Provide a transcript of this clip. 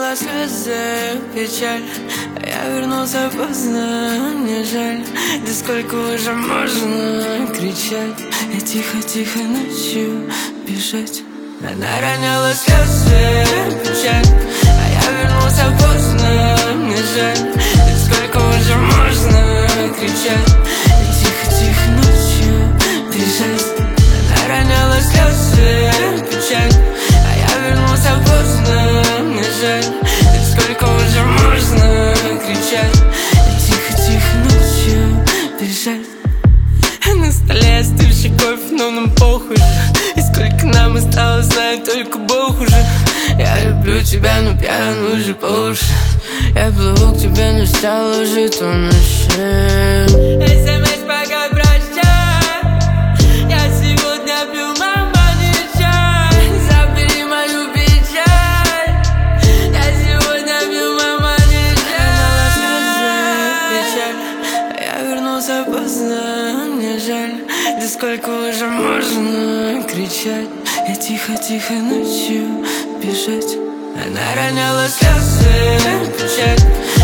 роняла слезы, печаль. А я вернулся поздно, мне жаль. Да сколько уже можно кричать и тихо-тихо ночью бежать. Она роняла слезы, печаль. А я вернулся поздно, мне жаль. Да сколько уже можно кричать и тихо-тихо ночью бежать. Она роняла слезы, печаль. А я вернулся поздно, мне жаль. Да сколько уже можно кричать и тихо-тихо ночью бежать. На столе остывший кофе, но нам похуй же. И сколько нам осталось, знает только Бог уже. Я люблю тебя, но пьян уже по уши. Я плыву к тебе, но стал уже тонущим. СМС пока прощай. Я сегодня пью, мама, не чай. Забери мою печаль. Я сегодня пью, мама, не чай. А я вернулся поздно, мне жаль. Да сколько уже можно кричать и тихо-тихо ночью бежать. Она роняла слезы, печаль.